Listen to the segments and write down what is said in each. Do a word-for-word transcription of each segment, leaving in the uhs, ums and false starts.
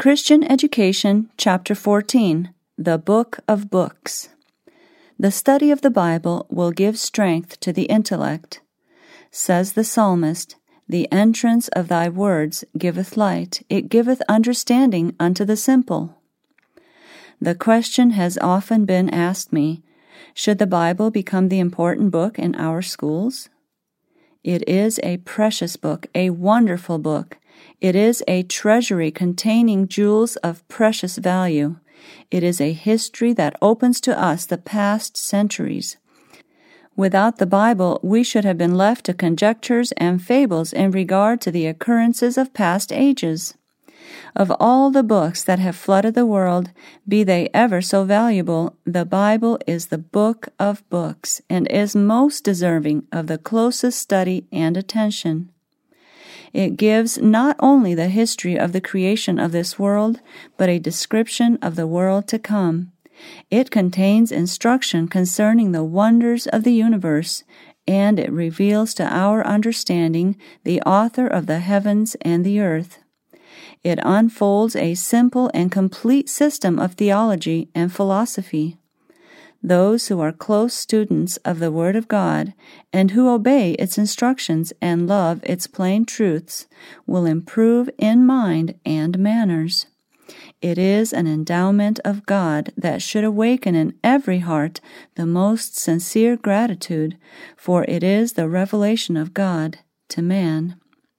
Christian Education, Chapter fourteen, The Book of Books. The study of the Bible will give strength to the intellect. Says the psalmist, The entrance of thy words giveth light, it giveth understanding unto the simple. The question has often been asked me, should the Bible become the important book in our schools? It is a precious book, a wonderful book. It is a treasury containing jewels of precious value. It is a history that opens to us the past centuries. Without the Bible, we should have been left to conjectures and fables in regard to the occurrences of past ages. Of all the books that have flooded the world, be they ever so valuable, the Bible is the book of books and is most deserving of the closest study and attention. It gives not only the history of the creation of this world, but a description of the world to come. It contains instruction concerning the wonders of the universe, and it reveals to our understanding the author of the heavens and the earth. It unfolds a simple and complete system of theology and philosophy. Those who are close students of the Word of God and who obey its instructions and love its plain truths will improve in mind and manners. It is an endowment of God that should awaken in every heart the most sincere gratitude, for it is the revelation of God to man.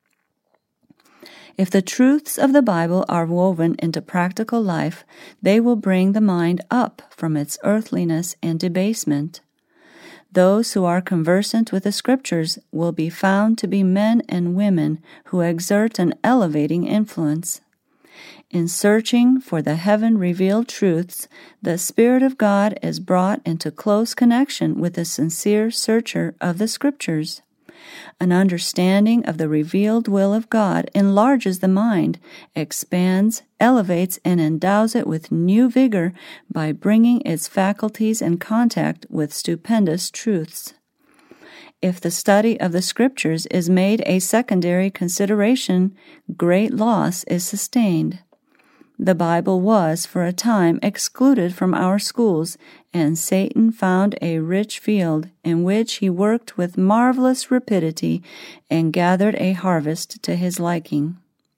If the truths of the Bible are woven into practical life, they will bring the mind up from its earthliness and debasement. Those who are conversant with the Scriptures will be found to be men and women who exert an elevating influence. In searching for the heaven-revealed truths, the Spirit of God is brought into close connection with the sincere searcher of the Scriptures. An understanding of the revealed will of God enlarges the mind, expands, elevates, and endows it with new vigor by bringing its faculties in contact with stupendous truths. If the study of the Scriptures is made a secondary consideration, great loss is sustained. The Bible was for a time excluded from our schools, and Satan found a rich field in which he worked with marvelous rapidity and gathered a harvest to his liking.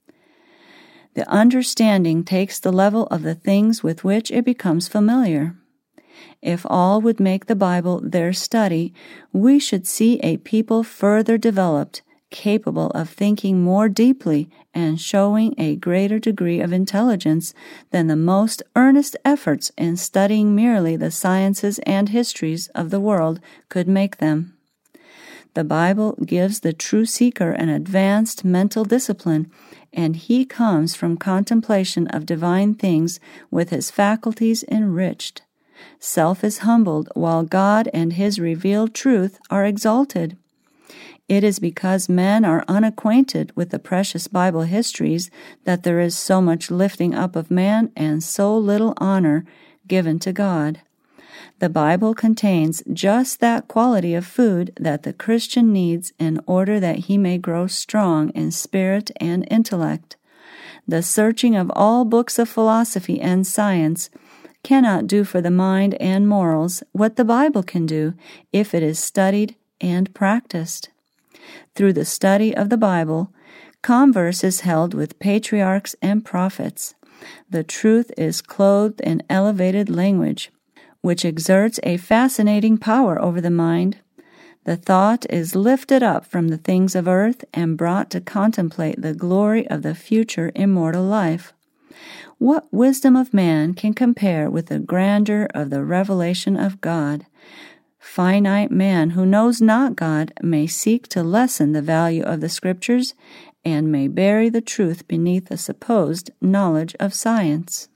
The understanding takes the level of the things with which it becomes familiar. If all would make the Bible their study, we should see a people further developed, capable of thinking more deeply and showing a greater degree of intelligence than the most earnest efforts in studying merely the sciences and histories of the world could make them. The Bible gives the true seeker an advanced mental discipline, and he comes from contemplation of divine things with his faculties enriched. Self is humbled, while God and His revealed truth are exalted. It is because men are unacquainted with the precious Bible histories that there is so much lifting up of man and so little honor given to God. The Bible contains just that quality of food that the Christian needs in order that he may grow strong in spirit and intellect. The searching of all books of philosophy and science cannot do for the mind and morals what the Bible can do if it is studied and practiced. Through the study of the Bible, converse is held with patriarchs and prophets. The truth is clothed in elevated language, which exerts a fascinating power over the mind. The thought is lifted up from the things of earth and brought to contemplate the glory of the future immortal life. What wisdom of man can compare with the grandeur of the revelation of God? Finite man who knows not God may seek to lessen the value of the Scriptures and may bury the truth beneath the supposed knowledge of science.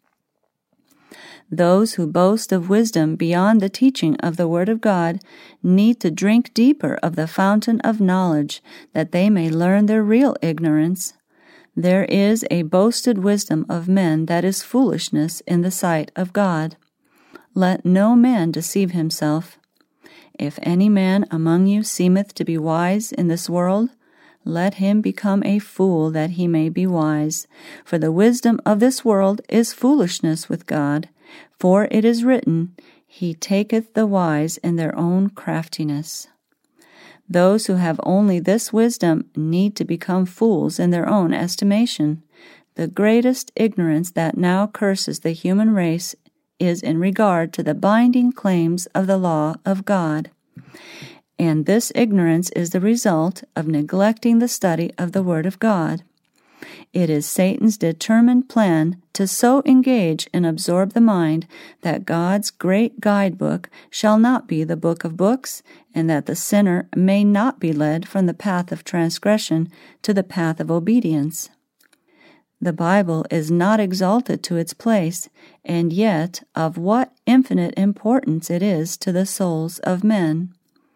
Those who boast of wisdom beyond the teaching of the Word of God need to drink deeper of the fountain of knowledge that they may learn their real ignorance. There is a boasted wisdom of men that is foolishness in the sight of God. Let no man deceive himself. If any man among you seemeth to be wise in this world, let him become a fool that he may be wise. For the wisdom of this world is foolishness with God. For it is written, He taketh the wise in their own craftiness. Those who have only this wisdom need to become fools in their own estimation. The greatest ignorance that now curses the human race is in regard to the binding claims of the law of God. And this ignorance is the result of neglecting the study of the Word of God. It is Satan's determined plan to so engage and absorb the mind that God's great guidebook shall not be the book of books, and that the sinner may not be led from the path of transgression to the path of obedience. The Bible is not exalted to its place, and yet of what infinite importance it is to the souls of men.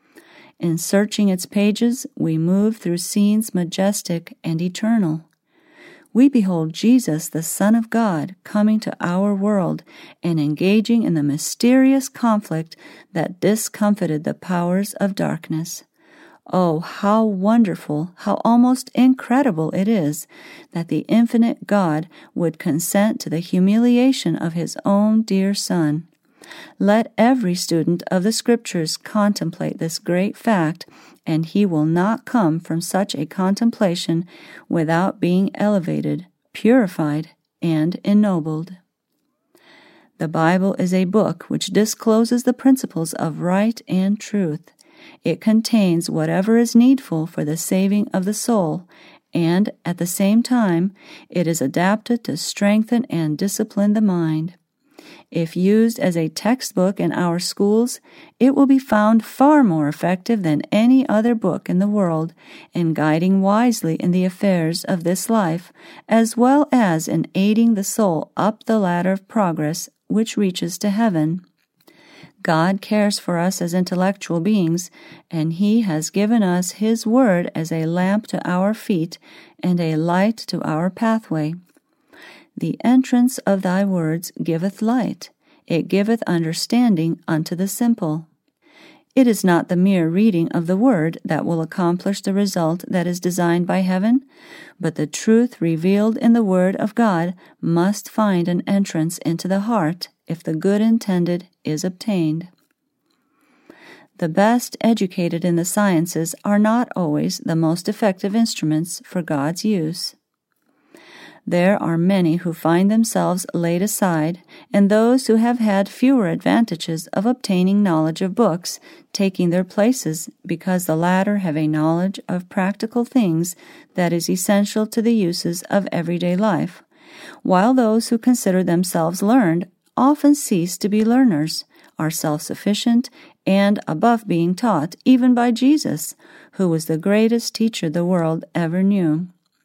In searching its pages, we move through scenes majestic and eternal. We behold Jesus, the Son of God, coming to our world and engaging in the mysterious conflict that discomfited the powers of darkness. Oh, how wonderful, how almost incredible it is that the infinite God would consent to the humiliation of His own dear Son. Let every student of the Scriptures contemplate this great fact, and he will not come from such a contemplation without being elevated, purified, and ennobled. The Bible is a book which discloses the principles of right and truth. It contains whatever is needful for the saving of the soul, and at the same time, it is adapted to strengthen and discipline the mind. If used as a textbook in our schools, it will be found far more effective than any other book in the world in guiding wisely in the affairs of this life, as well as in aiding the soul up the ladder of progress which reaches to heaven. God cares for us as intellectual beings, and He has given us His Word as a lamp to our feet and a light to our pathway. The entrance of thy words giveth light. It giveth understanding unto the simple. It is not the mere reading of the Word that will accomplish the result that is designed by heaven, but the truth revealed in the Word of God must find an entrance into the heart if the good intended is obtained. The best educated in the sciences are not always the most effective instruments for God's use. There are many who find themselves laid aside, and those who have had fewer advantages of obtaining knowledge of books, taking their places because the latter have a knowledge of practical things that is essential to the uses of everyday life, while those who consider themselves learned often cease to be learners, are self-sufficient, and above being taught even by Jesus, who was the greatest teacher the world ever knew.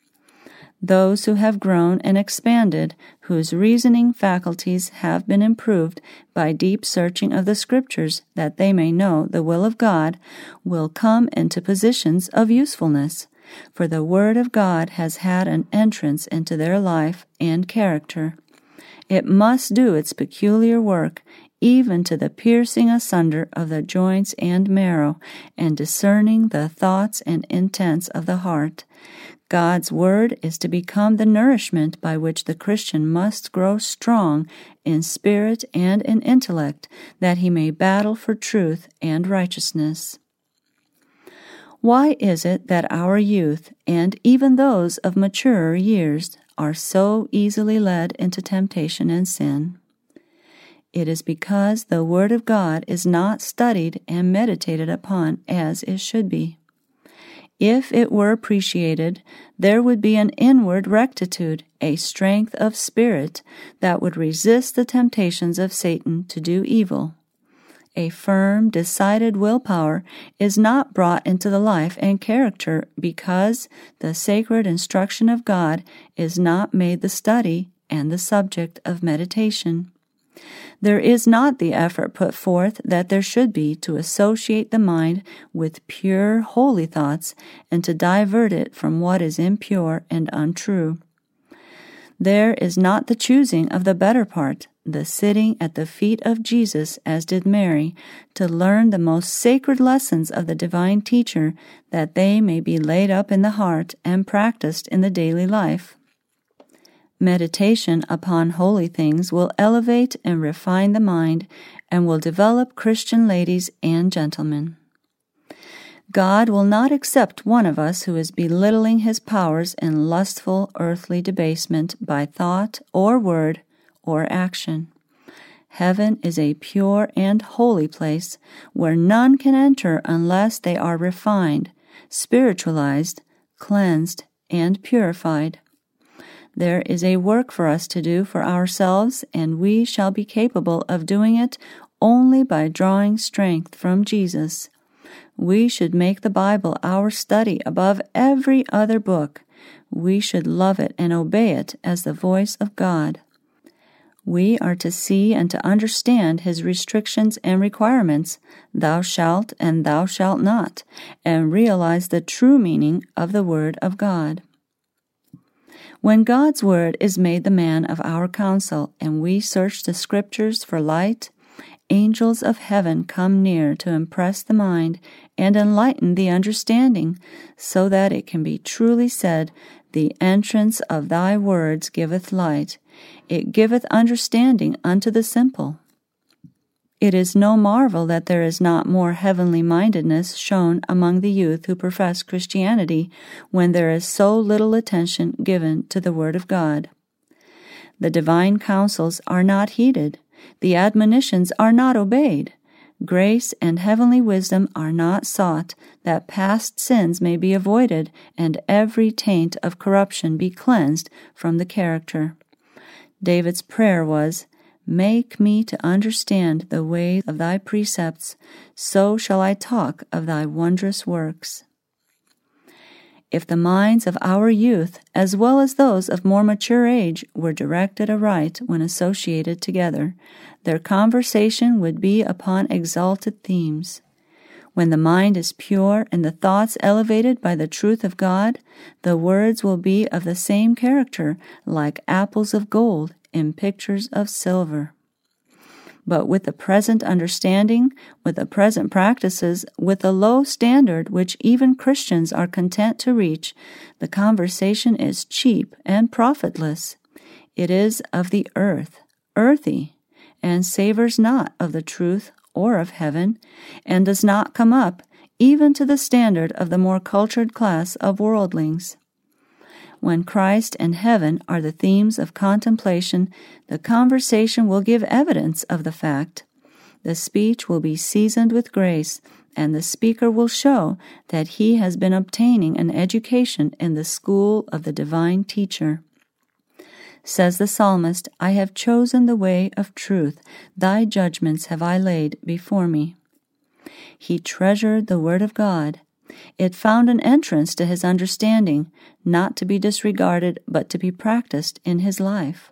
Those who have grown and expanded, whose reasoning faculties have been improved by deep searching of the Scriptures that they may know the will of God, will come into positions of usefulness, for the Word of God has had an entrance into their life and character. It must do its peculiar work, even to the piercing asunder of the joints and marrow, and discerning the thoughts and intents of the heart. God's Word is to become the nourishment by which the Christian must grow strong in spirit and in intellect, that he may battle for truth and righteousness. Why is it that our youth, and even those of maturer years, are so easily led into temptation and sin? It is because the Word of God is not studied and meditated upon as it should be. If it were appreciated, there would be an inward rectitude, a strength of spirit that would resist the temptations of Satan to do evil. A firm, decided willpower is not brought into the life and character because the sacred instruction of God is not made the study and the subject of meditation. There is not the effort put forth that there should be to associate the mind with pure, holy thoughts and to divert it from what is impure and untrue. There is not the choosing of the better part, the sitting at the feet of Jesus, as did Mary, to learn the most sacred lessons of the divine teacher, that they may be laid up in the heart and practiced in the daily life. Meditation upon holy things will elevate and refine the mind and will develop Christian ladies and gentlemen. God will not accept one of us who is belittling his powers in lustful earthly debasement by thought or word or action. Heaven is a pure and holy place where none can enter unless they are refined, spiritualized, cleansed, and purified. There is a work for us to do for ourselves, and we shall be capable of doing it only by drawing strength from Jesus. We should make the Bible our study above every other book. We should love it and obey it as the voice of God. We are to see and to understand his restrictions and requirements, thou shalt and thou shalt not, and realize the true meaning of the Word of God. When God's Word is made the man of our counsel, and we search the Scriptures for light, angels of heaven come near to impress the mind and enlighten the understanding, so that it can be truly said, the entrance of thy words giveth light, it giveth understanding unto the simple. It is no marvel that there is not more heavenly mindedness shown among the youth who profess Christianity when there is so little attention given to the Word of God. The divine counsels are not heeded. The admonitions are not obeyed. Grace and heavenly wisdom are not sought, that past sins may be avoided and every taint of corruption be cleansed from the character. David's prayer was, Make me to understand the way of thy precepts, so shall I talk of thy wondrous works. If the minds of our youth, as well as those of more mature age, were directed aright when associated together, their conversation would be upon exalted themes. When the mind is pure and the thoughts elevated by the truth of God, the words will be of the same character, like apples of gold in pictures of silver. But with the present understanding, with the present practices, with the low standard which even Christians are content to reach, the conversation is cheap and profitless. It is of the earth, earthy, and savors not of the truth or of heaven, and does not come up even to the standard of the more cultured class of worldlings. When Christ and heaven are the themes of contemplation, the conversation will give evidence of the fact. The speech will be seasoned with grace, and the speaker will show that he has been obtaining an education in the school of the divine teacher. Says the psalmist, I have chosen the way of truth, thy judgments have I laid before me. He treasured the word of God. It found an entrance to his understanding, not to be disregarded, but to be practiced in his life.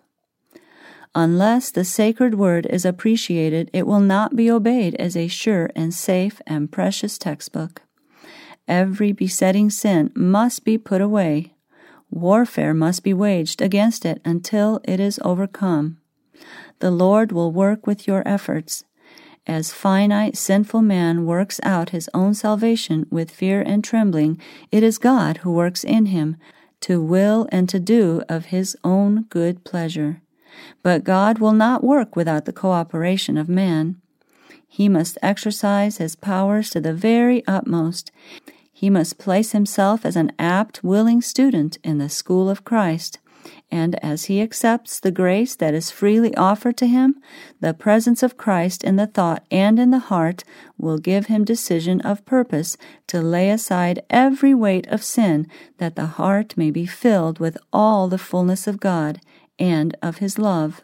Unless the sacred word is appreciated, it will not be obeyed as a sure and safe and precious textbook. Every besetting sin must be put away. Warfare must be waged against it until it is overcome. The Lord will work with your efforts. As finite, sinful man works out his own salvation with fear and trembling, it is God who works in him to will and to do of his own good pleasure. But God will not work without the cooperation of man. He must exercise his powers to the very utmost. He must place himself as an apt, willing student in the school of Christ. And as he accepts the grace that is freely offered to him, the presence of Christ in the thought and in the heart will give him decision of purpose to lay aside every weight of sin, that the heart may be filled with all the fullness of God and of his love.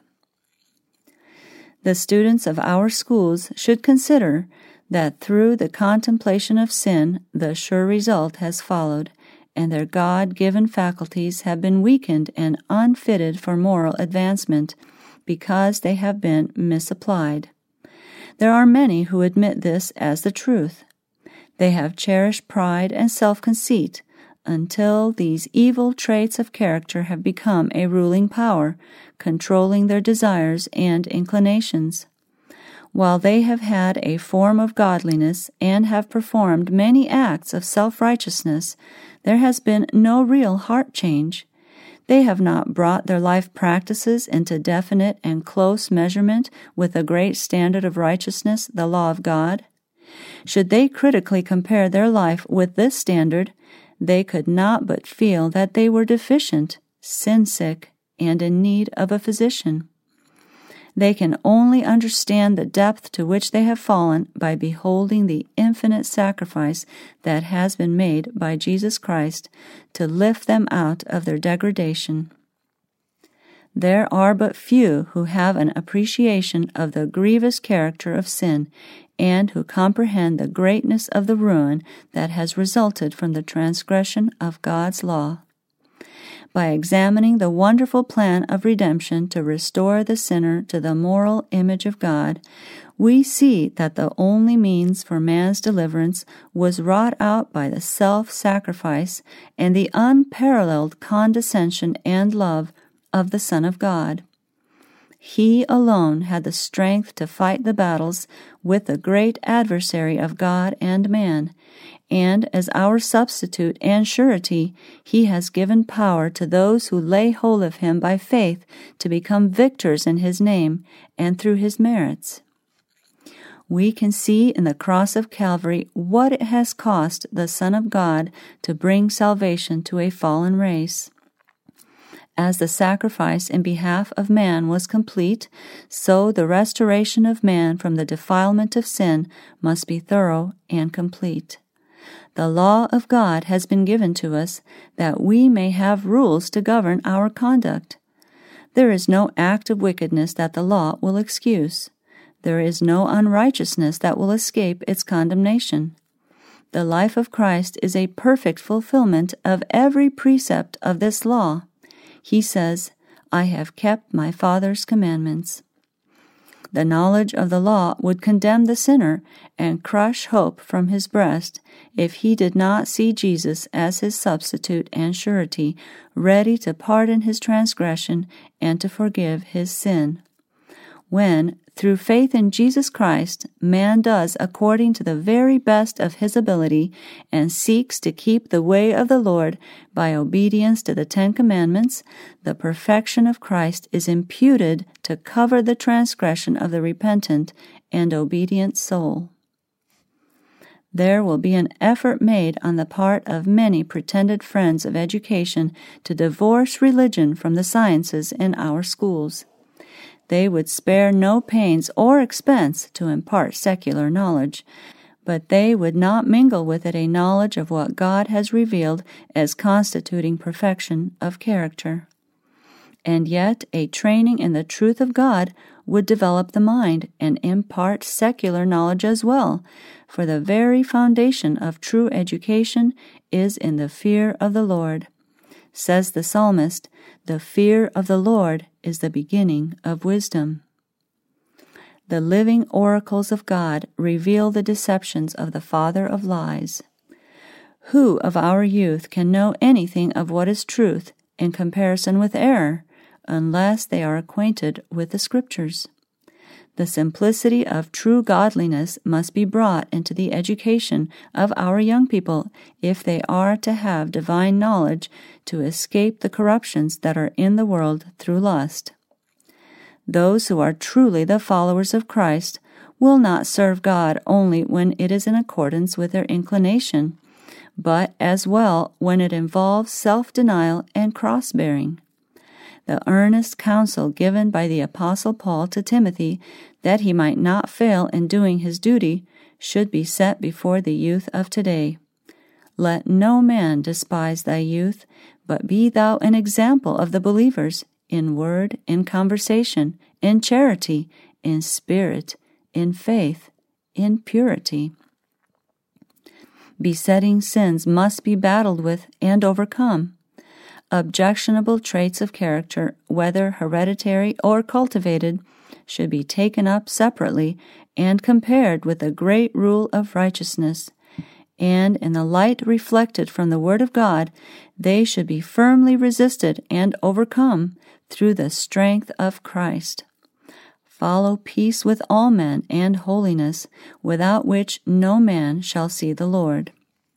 The students of our schools should consider that through the contemplation of sin the sure result has followed, and their God-given faculties have been weakened and unfitted for moral advancement because they have been misapplied. There are many who admit this as the truth. They have cherished pride and self-conceit, until these evil traits of character have become a ruling power, controlling their desires and inclinations. While they have had a form of godliness and have performed many acts of self-righteousness, there has been no real heart change. They have not brought their life practices into definite and close measurement with the great standard of righteousness, the law of God. Should they critically compare their life with this standard, they could not but feel that they were deficient, sin-sick, and in need of a physician. They can only understand the depth to which they have fallen by beholding the infinite sacrifice that has been made by Jesus Christ to lift them out of their degradation. There are but few who have an appreciation of the grievous character of sin and who comprehend the greatness of the ruin that has resulted from the transgression of God's law. By examining the wonderful plan of redemption to restore the sinner to the moral image of God, we see that the only means for man's deliverance was wrought out by the self-sacrifice and the unparalleled condescension and love of the Son of God. He alone had the strength to fight the battles with the great adversary of God and man, and as our substitute and surety, he has given power to those who lay hold of him by faith to become victors in his name and through his merits. We can see in the cross of Calvary what it has cost the Son of God to bring salvation to a fallen race. As the sacrifice in behalf of man was complete, so the restoration of man from the defilement of sin must be thorough and complete. The law of God has been given to us that we may have rules to govern our conduct. There is no act of wickedness that the law will excuse. There is no unrighteousness that will escape its condemnation. The life of Christ is a perfect fulfillment of every precept of this law. He says, "I have kept my Father's commandments." The knowledge of the law would condemn the sinner and crush hope from his breast if he did not see Jesus as his substitute and surety, ready to pardon his transgression and to forgive his sin. When, through faith in Jesus Christ, man does according to the very best of his ability and seeks to keep the way of the Lord by obedience to the Ten Commandments, the perfection of Christ is imputed to cover the transgression of the repentant and obedient soul. There will be an effort made on the part of many pretended friends of education to divorce religion from the sciences in our schools. They would spare no pains or expense to impart secular knowledge, but they would not mingle with it a knowledge of what God has revealed as constituting perfection of character. And yet a training in the truth of God would develop the mind and impart secular knowledge as well, for the very foundation of true education is in the fear of the Lord. Says the psalmist, "The fear of the Lord is the beginning of wisdom." The living oracles of God reveal the deceptions of the father of lies. Who of our youth can know anything of what is truth in comparison with error, unless they are acquainted with the Scriptures? The simplicity of true godliness must be brought into the education of our young people if they are to have divine knowledge to escape the corruptions that are in the world through lust. Those who are truly the followers of Christ will not serve God only when it is in accordance with their inclination, but as well when it involves self-denial and cross-bearing. The earnest counsel given by the Apostle Paul to Timothy that he might not fail in doing his duty should be set before the youth of today. Let no man despise thy youth, but be thou an example of the believers in word, in conversation, in charity, in spirit, in faith, in purity. Besetting sins must be battled with and overcome. Objectionable traits of character, whether hereditary or cultivated, should be taken up separately and compared with the great rule of righteousness. and in the light reflected from the Word of God, they should be firmly resisted and overcome through the strength of Christ. Follow peace with all men and holiness, without which no man shall see the Lord.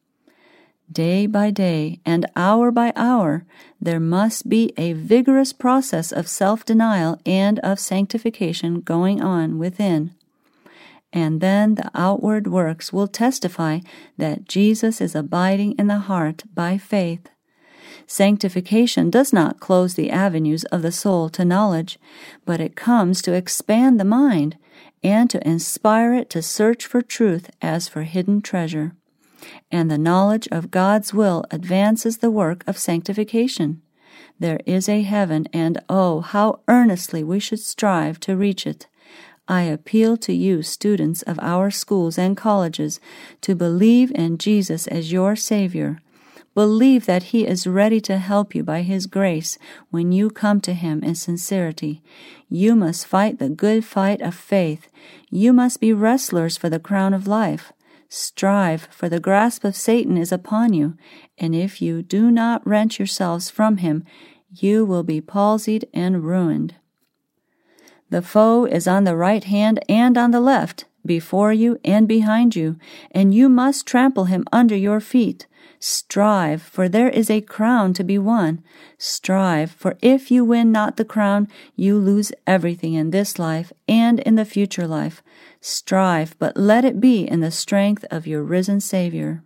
Day by day and hour by hour, there must be a vigorous process of self-denial and of sanctification going on within. And then the outward works will testify that Jesus is abiding in the heart by faith. Sanctification does not close the avenues of the soul to knowledge, but it comes to expand the mind and to inspire it to search for truth as for hidden treasure. And the knowledge of God's will advances the work of sanctification. There is a heaven, and oh, how earnestly we should strive to reach it. I appeal to you, students of our schools and colleges, to believe in Jesus as your Savior. Believe that He is ready to help you by His grace when you come to Him in sincerity. You must fight the good fight of faith. You must be wrestlers for the crown of life. Strive, for the grasp of Satan is upon you, and if you do not wrench yourselves from him, you will be palsied and ruined. The foe is on the right hand and on the left, before you and behind you, and you must trample him under your feet. Strive, for there is a crown to be won. Strive, for if you win not the crown, you lose everything in this life and in the future life. Strive, but let it be in the strength of your risen Savior.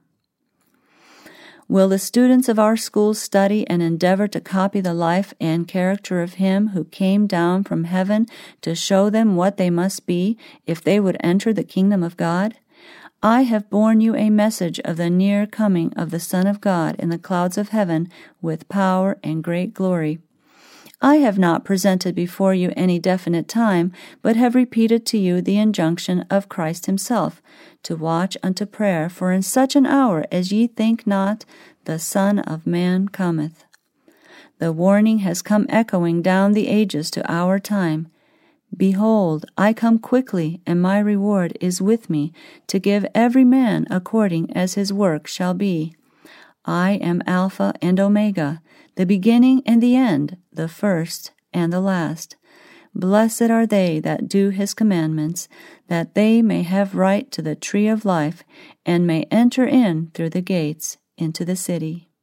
Will the students of our schools study and endeavor to copy the life and character of Him who came down from heaven to show them what they must be if they would enter the kingdom of God? I have borne you a message of the near coming of the Son of God in the clouds of heaven with power and great glory. I have not presented before you any definite time, but have repeated to you the injunction of Christ Himself, to watch unto prayer, for in such an hour as ye think not, the Son of Man cometh. The warning has come echoing down the ages to our time. Behold, I come quickly, and my reward is with me, to give every man according as his work shall be. I am Alpha and Omega, the beginning and the end, the first and the last. Blessed are they that do His commandments, that they may have right to the tree of life, and may enter in through the gates into the city.